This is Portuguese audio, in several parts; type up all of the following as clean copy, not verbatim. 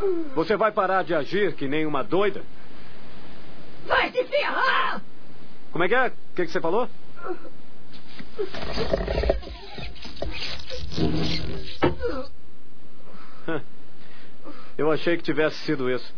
Você vai parar de agir que nem uma doida? Vai se ferrar! Como é que é? O que você falou? Eu achei que tivesse sido isso.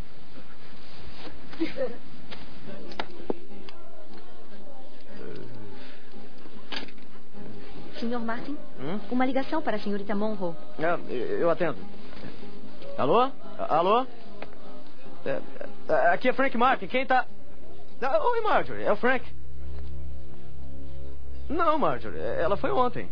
Senhor Martin, uma ligação para a senhorita Monroe. Eu atendo. Alô? Alô? Aqui é Frank Martin. Quem tá... Oi, Marjorie. É o Frank. Não, Marjorie. Ela foi ontem.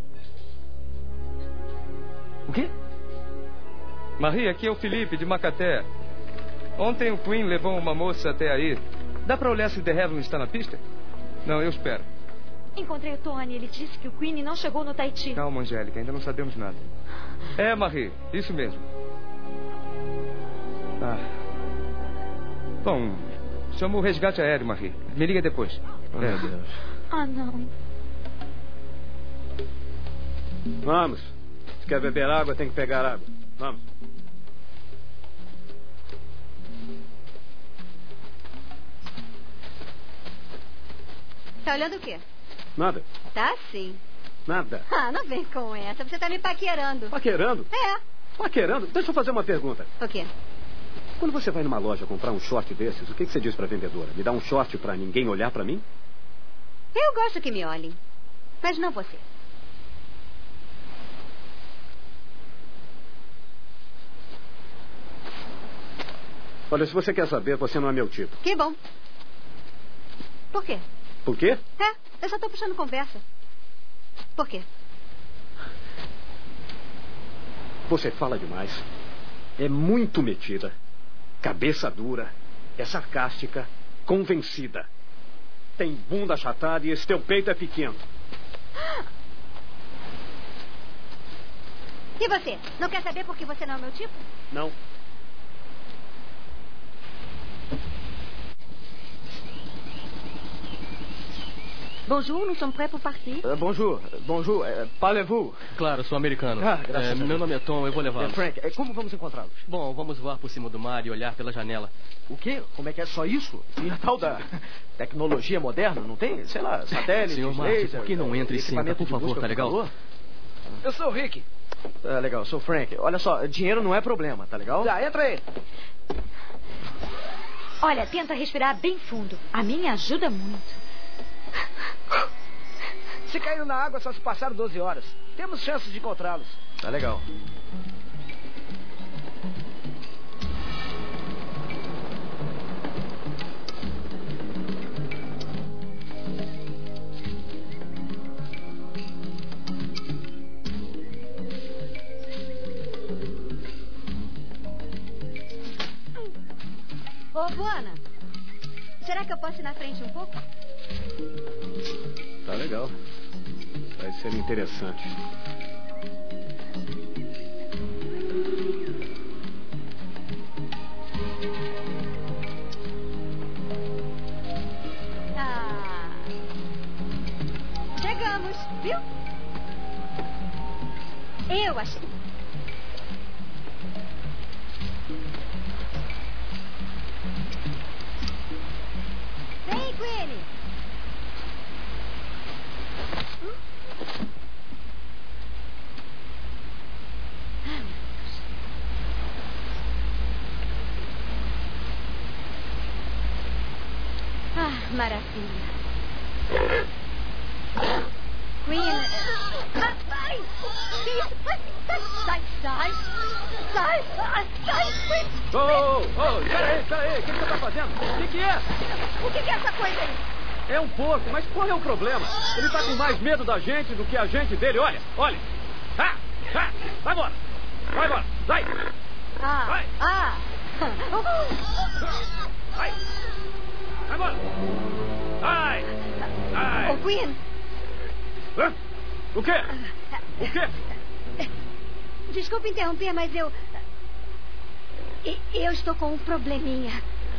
O quê? Marie, aqui é o Felipe, de Macaté. Ontem o Queen levou uma moça até aí. Dá pra olhar se o The Heaven está na pista? Não, eu espero. Encontrei o Tony. Ele disse que o Queen não chegou no Tahiti. Calma, Angélica. Ainda não sabemos nada. É, Marie. Isso mesmo. Bom, chama o resgate aéreo, Marie. Me liga depois. Meu Deus. Não. Vamos. Se quer beber água, tem que pegar água. Vamos. Tá olhando o quê? Nada. Tá sim. Nada. Não vem com essa. Você tá me paquerando. Paquerando? É. Paquerando? Deixa eu fazer uma pergunta. O quê? Quando você vai numa loja comprar um short desses, o que você diz pra vendedora? Me dá um short pra ninguém olhar pra mim? Eu gosto que me olhem. Mas não você. Olha, se você quer saber, você não é meu tipo. Que bom. Por quê? Por quê? Eu só tô puxando conversa. Por quê? Você fala demais. É muito metida. Cabeça dura. É sarcástica. Convencida. Tem bunda achatada e esse teu peito é pequeno. E você? Não quer saber por que você não é meu tipo? Não. Bonjour, nous sommes prêts pour partir. Bonjour. Bonjour. Parlez-vous? Claro, sou americano. Graças a Deus. Meu nome é Tom, eu vou levá-los. Frank, como vamos encontrá-los? Bom, vamos voar por cima do mar e olhar pela janela. O quê? Como é que é só isso? E a tal da tecnologia moderna, não tem? Sei lá, satélite, Senhor Martin, por que não entra e senta, por favor, tá legal? Eu sou o Rick. Legal, eu sou o Frank. Olha só, dinheiro não é problema, tá legal? Já, entra aí. Olha, tenta respirar bem fundo. A minha ajuda muito. Se caíram na água, só se passaram 12 horas. Temos chances de encontrá-los. Tá legal. Ô, Buana, será que eu posso ir na frente um pouco? Tá legal. Vai ser interessante. Chegamos, viu? Eu achei. Vem, Queenie. Maravilha. Queen. Sai! Que isso? Sai! Sai, Queen! Peraí. O que você tá fazendo? O que é? O que é essa coisa aí? É um porco, mas qual é o problema? Ele tá com mais medo da gente do que a gente dele. Olha. Vai embora. Vai. Vai embora. Vai. Ô, Queen. O quê? Desculpe interromper, mas eu estou com um probleminha.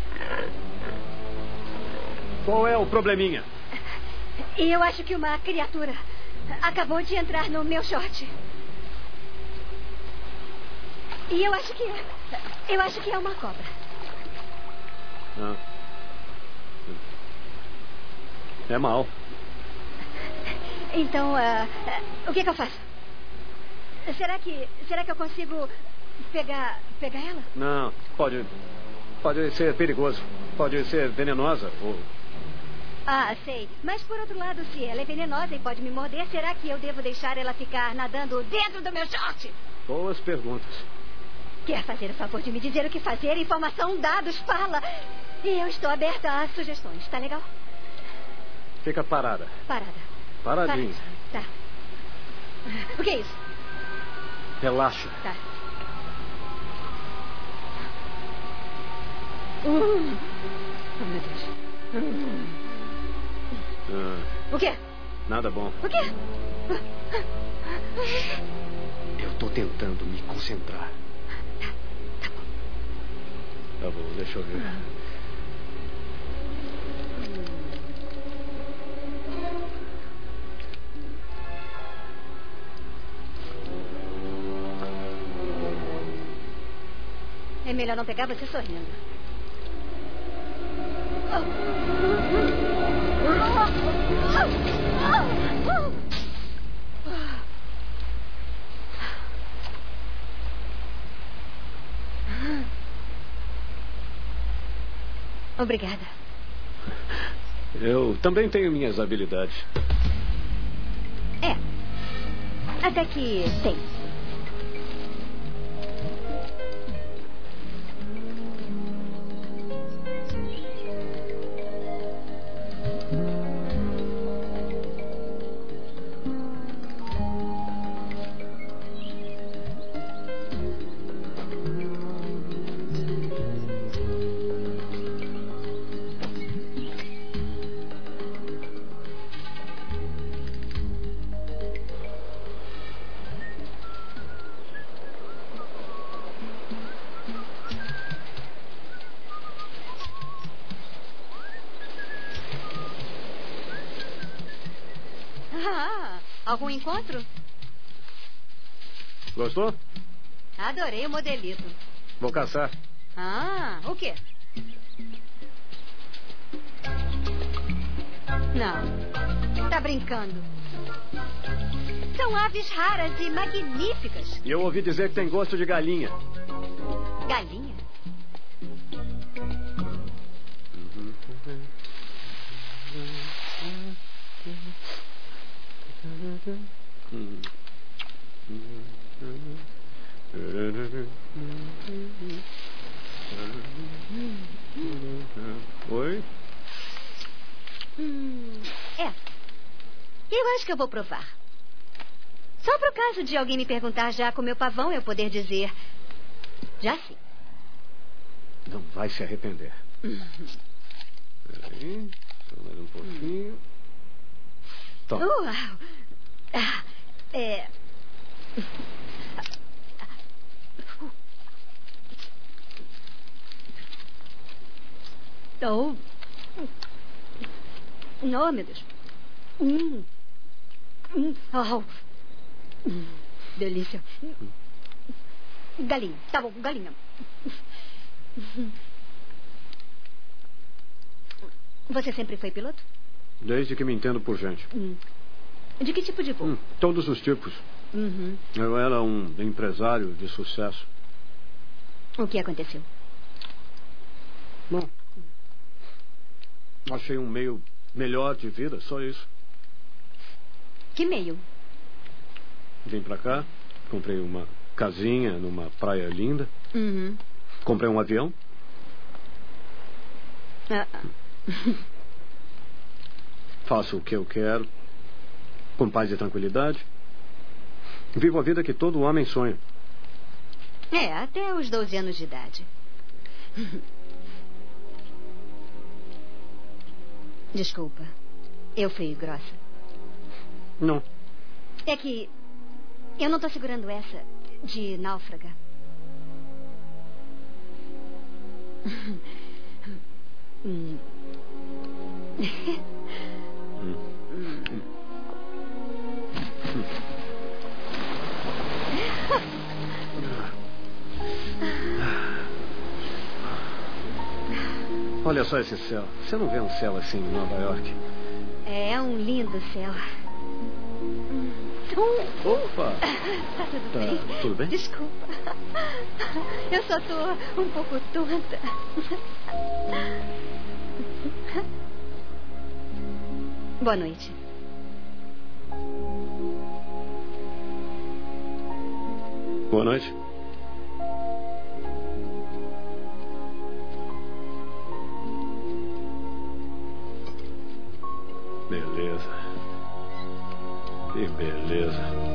Qual é o probleminha? Eu acho que uma criatura acabou de entrar no meu short. E eu acho que é uma cobra. Ah. É mal. Então, o que eu faço? Será que eu consigo pegar ela? Não, pode ser perigoso. Pode ser venenosa ou... Ah, sei. Mas, por outro lado, se ela é venenosa e pode me morder, será que eu devo deixar ela ficar nadando dentro do meu short? Boas perguntas. Quer fazer o favor de me dizer o que fazer? Informação, dados, fala. E eu estou aberta a sugestões. Tá legal? Fica parada. Paradinha. Tá. O que é isso? Relaxa. Tá. Oh, meu Deus. O quê? Nada bom. O quê? Eu tô tentando me concentrar. Tá bom, deixa eu ver. É melhor não pegar você sorrindo. Obrigada. Eu também tenho minhas habilidades. É. Até que tem. Algum encontro? Gostou? Adorei o modelito. Vou caçar. Ah, o quê? Não. Tá brincando. São aves raras e magníficas. E eu ouvi dizer que tem gosto de galinha. Galinha? Oi? É. Eu acho que eu vou provar. Só pro caso de alguém me perguntar já comeu pavão, eu poder dizer... Já sim. Não vai se arrepender. Peraí, só mais um pouquinho. Toma. Uau! Oh, meu Deus. Oh. Delícia. Galinha. Tá bom, galinha. Você sempre foi piloto? Desde que me entendo por gente. De que tipo de voo? Todos os tipos. Eu era um empresário de sucesso. O que aconteceu? Bom, achei um meio melhor de vida, só isso. Que meio? Vim pra cá, comprei uma casinha numa praia linda. Comprei um avião. Faço o que eu quero, com paz e tranquilidade. Vivo a vida que todo homem sonha. Até os 12 anos de idade. Desculpa, eu fui grossa. Não. É que eu não tô segurando essa de náufraga. Olha só esse céu. Você não vê um céu assim em Nova York? É um lindo céu. Opa! Tá tudo bem? Tudo bem? Desculpa. Eu só tô um pouco tonta. Boa noite. Boa noite. Beleza. Que beleza.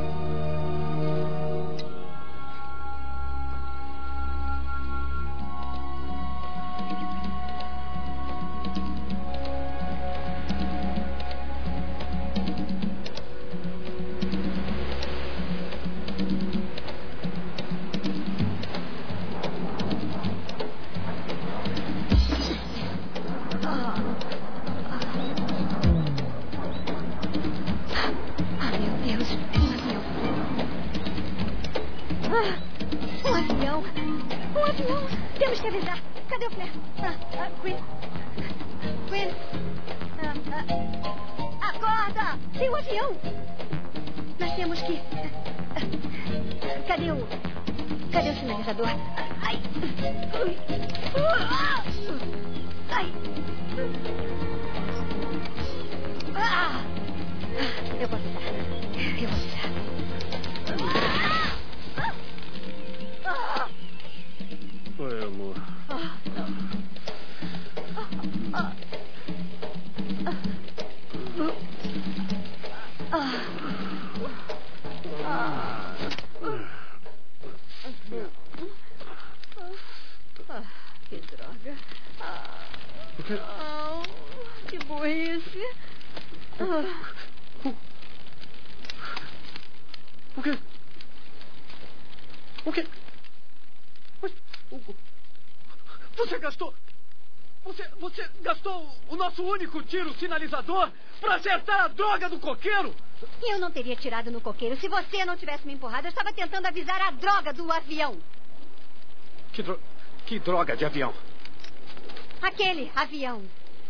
Acorda! Tem um avião! Nós temos que... Cadê o sinalizador? Ai! Ai! Eu vou avisar. Oi, amor. Que droga. Que burrice. O quê? O quê? Você gastou... Você gastou o nosso único tiro sinalizador para acertar a droga do coqueiro? Eu não teria tirado no coqueiro se você não tivesse me empurrado. Eu estava tentando avisar a droga do avião. Que droga de avião? Aquele avião.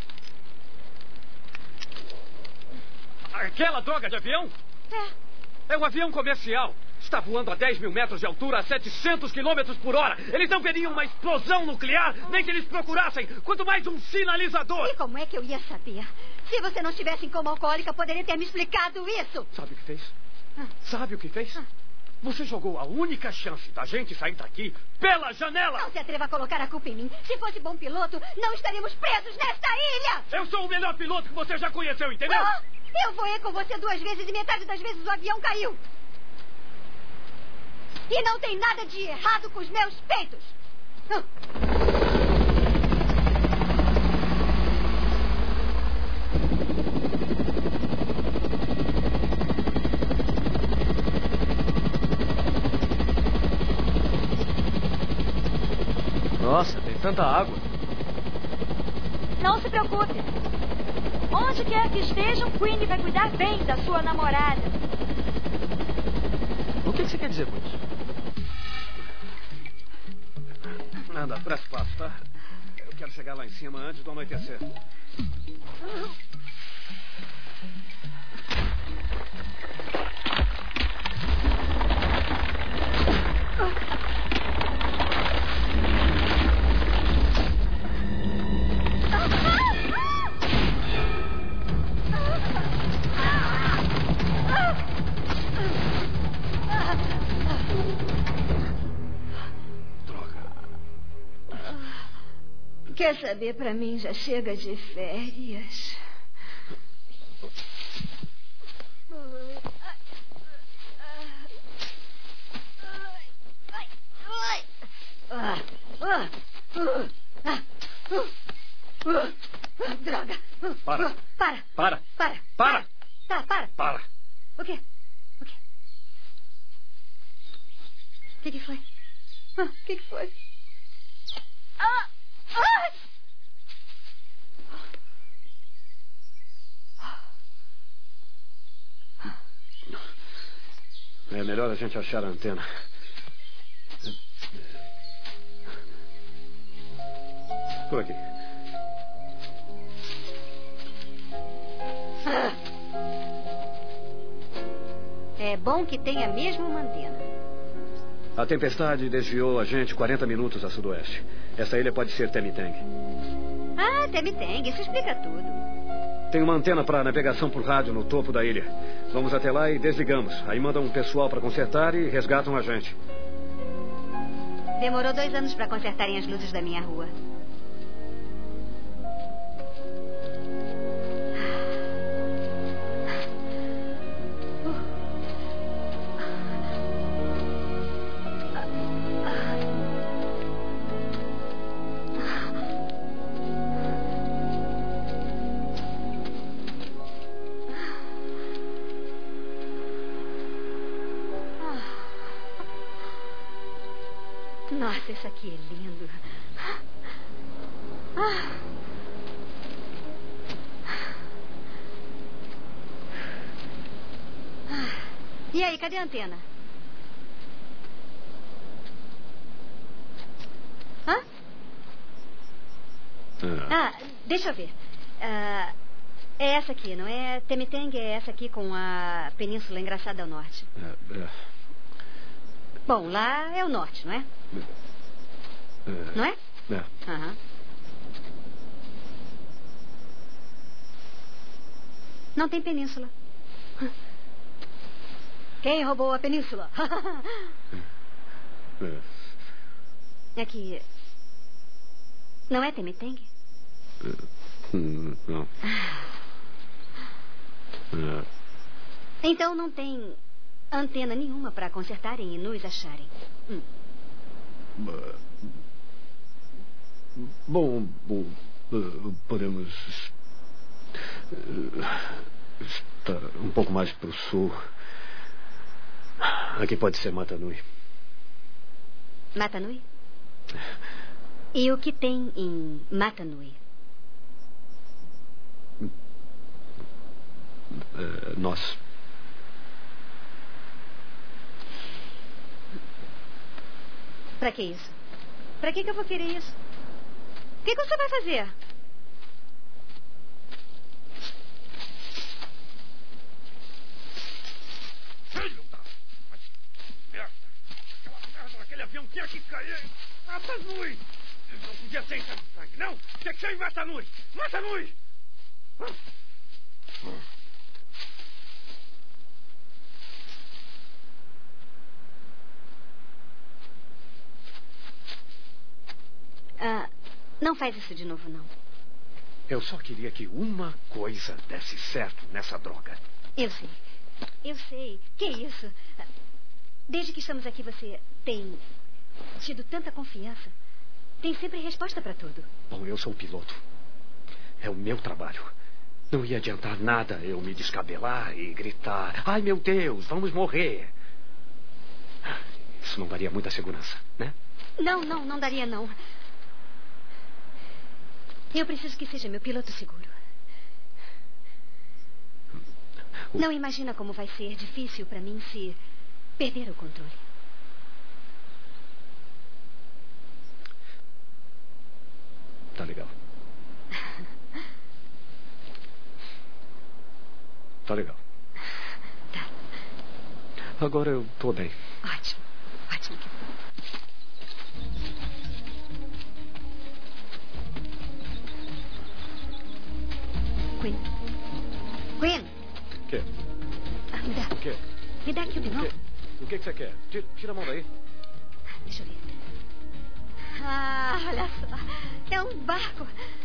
Aquela droga de avião? É um avião comercial. Está voando a 10 mil metros de altura, a 700 quilômetros por hora. Eles não veriam uma explosão nuclear, nem que eles procurassem, quanto mais um sinalizador. E como é que eu ia saber? Se você não estivesse em coma alcoólica, poderia ter me explicado isso. Sabe o que fez? Sabe o que fez? Você jogou a única chance da gente sair daqui pela janela. Não se atreva a colocar a culpa em mim. Se fosse bom piloto, não estaríamos presos nesta ilha. Eu sou o melhor piloto que você já conheceu, entendeu? Eu voei com você 2 vezes e metade das vezes o avião caiu. E não tem nada de errado com os meus peitos. Nossa, tem tanta água. Não se preocupe. Onde quer que estejam, Queen vai cuidar bem da sua namorada. O que você quer dizer com isso? Anda, presta passo, tá? Eu quero chegar lá em cima antes do anoitecer. Quer saber, pra mim já chega de férias. Droga. Para. Para. Para. Para. Para. Tá, para. Para. O quê? O que foi? O que foi? É melhor a gente achar a antena. Por aqui. É bom que tenha mesmo uma antena. A tempestade desviou a gente 40 minutos a sudoeste. Essa ilha pode ser Temiteng. Ah, Temiteng, isso explica tudo. Tem uma antena para navegação por rádio no topo da ilha. Vamos até lá e desligamos. Aí mandam um pessoal para consertar e resgatam a gente. Demorou 2 anos para consertarem as luzes da minha rua. Nossa, isso aqui é lindo. E aí, cadê a antena? Hã? Deixa eu ver. É essa aqui, não é? Temiteng é essa aqui com a Península Engraçada ao norte. Bom, lá é o norte, não é? Não é? É. Aham. Não tem península. Quem roubou a península? É que... Não é Temiteng? Não. Então não tem antena nenhuma para consertarem e nos acharem. Bom, podemos estar um pouco mais para o sul. Aqui pode ser Mata Nui. Mata Nui? E o que tem em Mata Nui? Nós. Pra que isso? Pra que eu vou querer isso? O que você vai fazer? Filho da... merda! Aquela merda daquele avião tinha que cair! Mata Nui! Não podia ser em sangue, não! Tinha que ser em Mata Nui! Mata Nui! Não faz isso de novo, não. Eu só queria que uma coisa desse certo nessa droga. Eu sei. Eu sei. Que isso? Desde que estamos aqui, você tem tido tanta confiança. Tem sempre resposta para tudo. Bom, eu sou o piloto. É o meu trabalho. Não ia adiantar nada eu me descabelar e gritar: ai, meu Deus, vamos morrer. Isso não daria muita segurança, né? Não daria, não. Eu preciso que seja meu piloto seguro. Não imagina como vai ser difícil para mim se perder o controle. Tá legal. Tá legal. Tá. Agora eu tô bem. Ótimo. Ótimo. Quinn. O quê? Me dá. O quê? Me dá aqui o binóculo. O que você quer? Tira a mão daí. Deixa eu ver. Olha só. É um barco.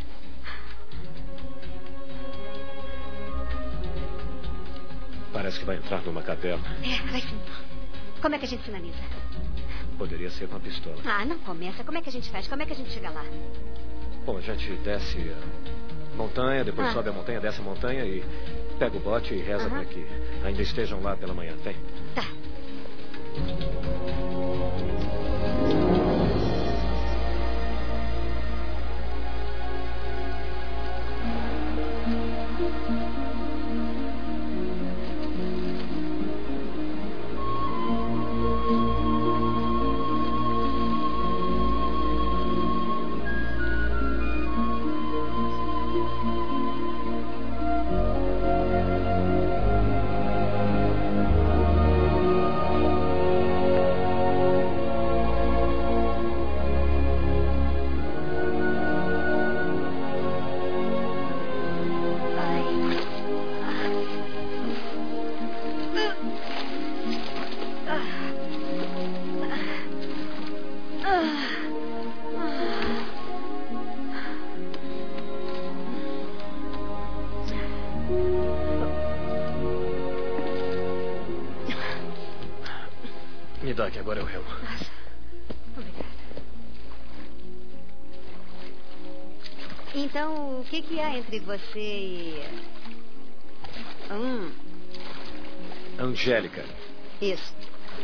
Parece que vai entrar numa caverna. Vai sim. Como é que a gente finaliza? Poderia ser com a pistola. Não começa. Como é que a gente faz? Como é que a gente chega lá? Bom, a gente desce a montanha, depois sobe a montanha, desce a montanha e pega o bote e reza para que ainda estejam lá pela manhã. Vem. Tá. Agora eu remo. Nossa, obrigada. Então, o que há entre você e... Angélica. Isso.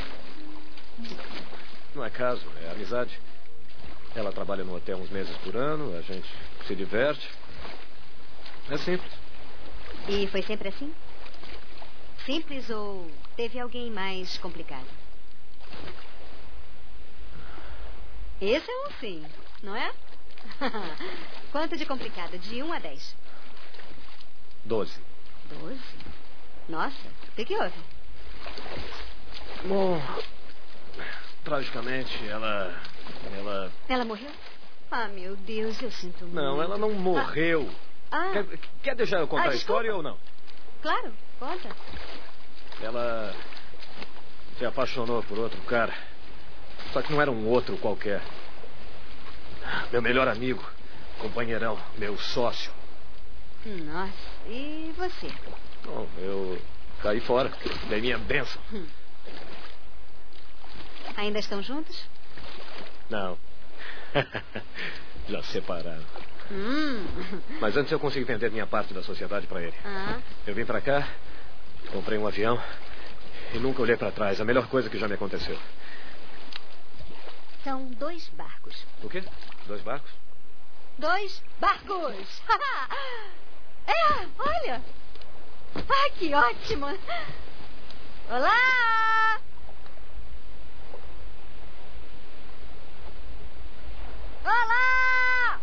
Não é caso, é amizade. Ela trabalha no hotel uns meses por ano, a gente se diverte. É simples. E foi sempre assim? Simples ou teve alguém mais complicado? Esse é um sim, não é? Quanto de complicado? De 1 a 10? 12. 12? Nossa, o que houve? Bom, tragicamente, ela... Ela morreu? Ah, meu Deus, eu sinto muito. Não, ela não morreu. Quer deixar eu contar a história ou não? Claro, conta. Ela se apaixonou por outro cara. Só que não era um outro qualquer. Meu melhor amigo, companheirão, meu sócio. Nossa, e você? Bom, eu caí fora. Dei minha bênção. Ainda estão juntos? Não. Já separaram. Mas antes eu consegui vender minha parte da sociedade para ele. Eu vim para cá, comprei um avião e nunca olhei para trás. A melhor coisa que já me aconteceu. São 2 barcos. O quê? 2 barcos? 2 barcos! Olha! Ah, que ótimo! Olá! Olá!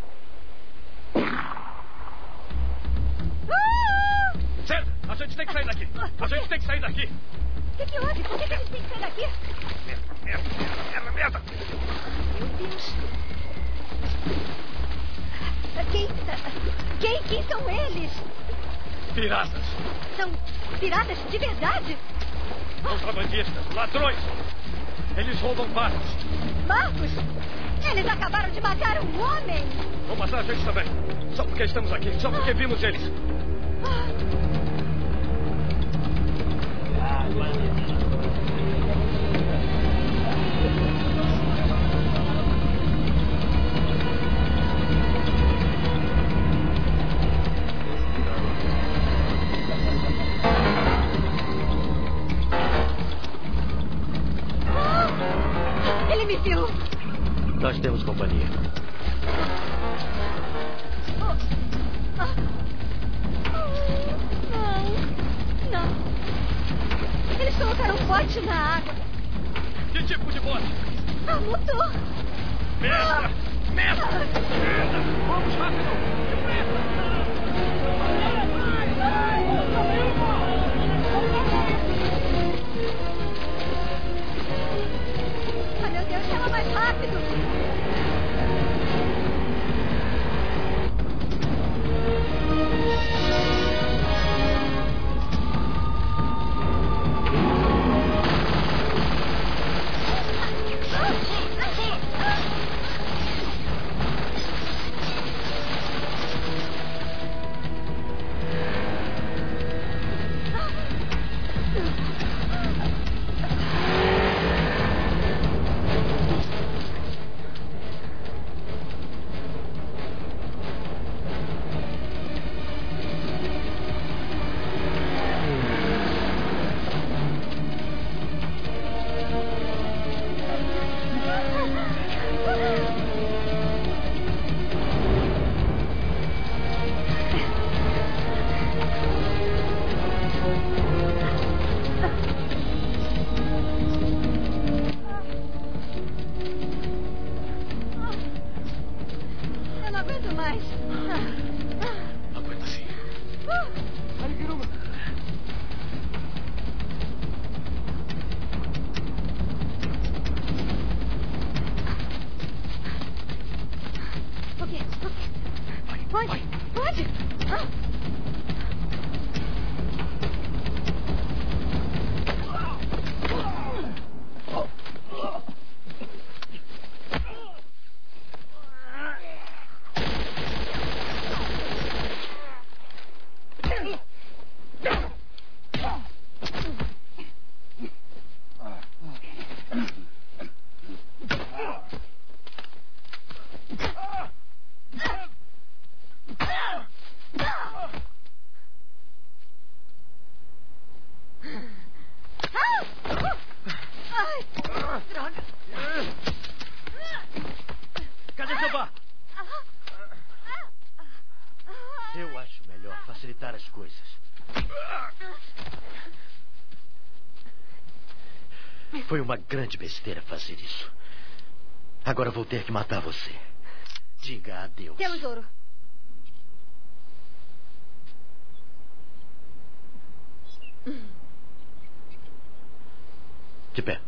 Certo! A gente tem que sair daqui! A gente tem que sair daqui! O que houve? Por que a gente tem que sair daqui? Merda! Meu Deus! Quem são eles? Piratas! São piratas de verdade? Contrabandistas! Ladrões! Eles roubam barcos! Barcos? Eles acabaram de matar um homem! Vão matar a gente também! Só porque estamos aqui, só porque vimos eles! Ele me viu! Nós temos companhia. Não. Eles colocaram um bote na água. Que tipo de bote? Motor. Merda! Merda! Merda! Vamos rápido! Ai, meu Deus, chama mais rápido! Eu não aguento mais. Aguenta sim. O quê? Pode? seu barco. Eu acho melhor facilitar as coisas. Foi uma grande besteira fazer isso. Agora vou ter que matar você. Diga adeus. Temos ouro. De pé.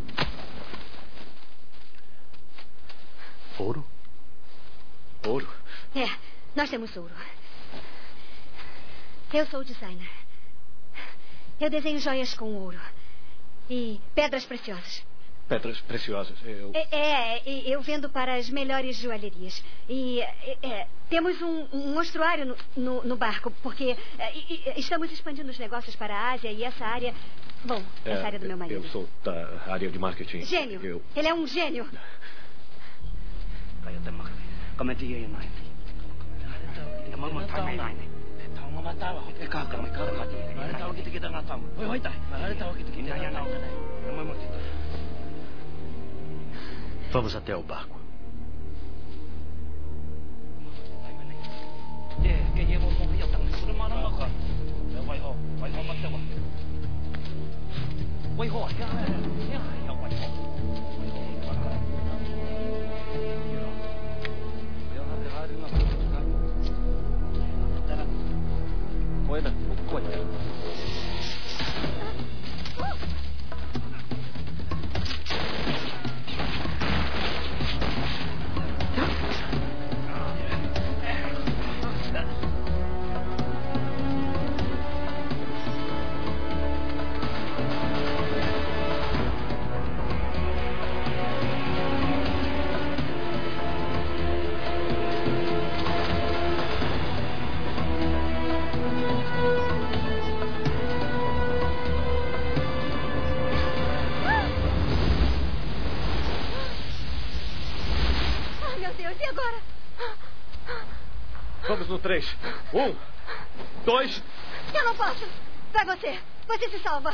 Ouro? Ouro? É, nós temos ouro. Eu sou designer. Eu desenho joias com ouro. E pedras preciosas. Pedras preciosas. Eu vendo para as melhores joalherias. E temos um mostruário no barco, porque estamos expandindo os negócios para a Ásia e essa área... Bom, essa área do meu marido. Eu sou da área de marketing. Gênio. Ele é um gênio. Vamos até o barco. Vamos no 3. 1, 2... Eu não posso. Vai você. Você se salva.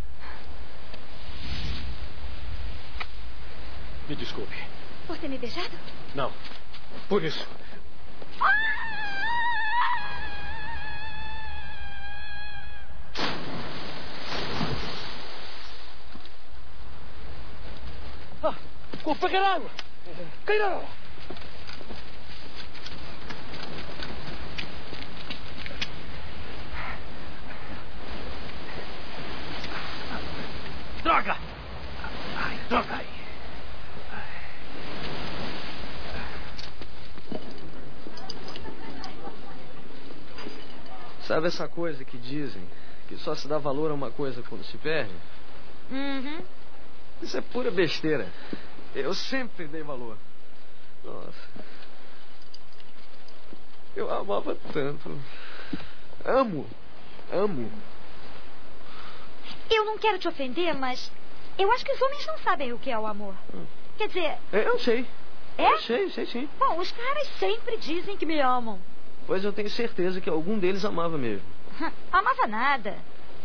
Me desculpe. Por ter me beijado? Não. Por isso. Vou pegar água. Cairá. Droga! Ai, droga aí. Sabe essa coisa que dizem que só se dá valor a uma coisa quando se perde? Uhum. Isso é pura besteira. Eu sempre dei valor. Nossa. Eu amava tanto. Amo. Eu não quero te ofender, mas eu acho que os homens não sabem o que é o amor. Quer dizer... Eu sei. É? Eu sei sim. Bom, os caras sempre dizem que me amam. Pois eu tenho certeza que algum deles amava mesmo. Amava nada.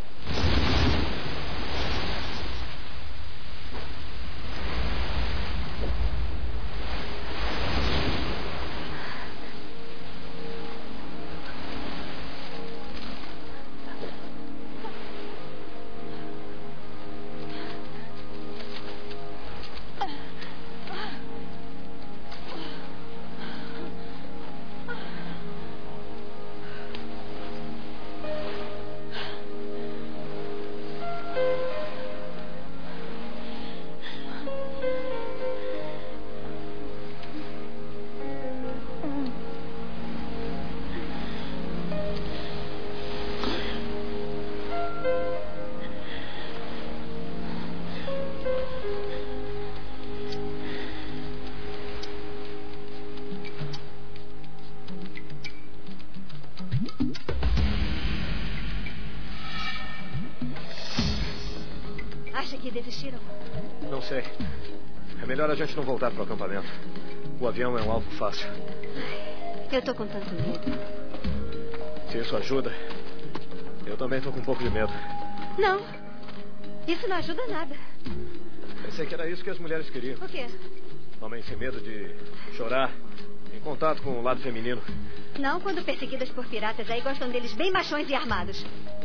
Acha que desistiram? Não sei. É melhor a gente não voltar para o acampamento. O avião é um alvo fácil. Eu tô com tanto medo. Se isso ajuda, eu também tô com um pouco de medo. Não. Isso não ajuda nada. Pensei que era isso que as mulheres queriam. O quê? Homens sem medo de chorar, Contato com o lado feminino. Não quando perseguidas por piratas. Aí gostam deles bem machões e armados.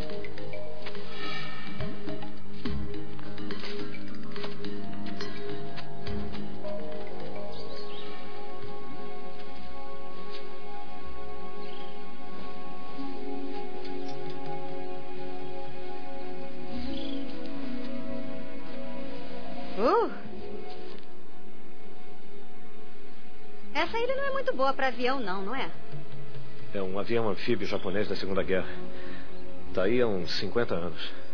Essa ilha não é muito boa para avião, não é? É um avião anfíbio japonês da Segunda Guerra. Tá aí há uns 50 anos.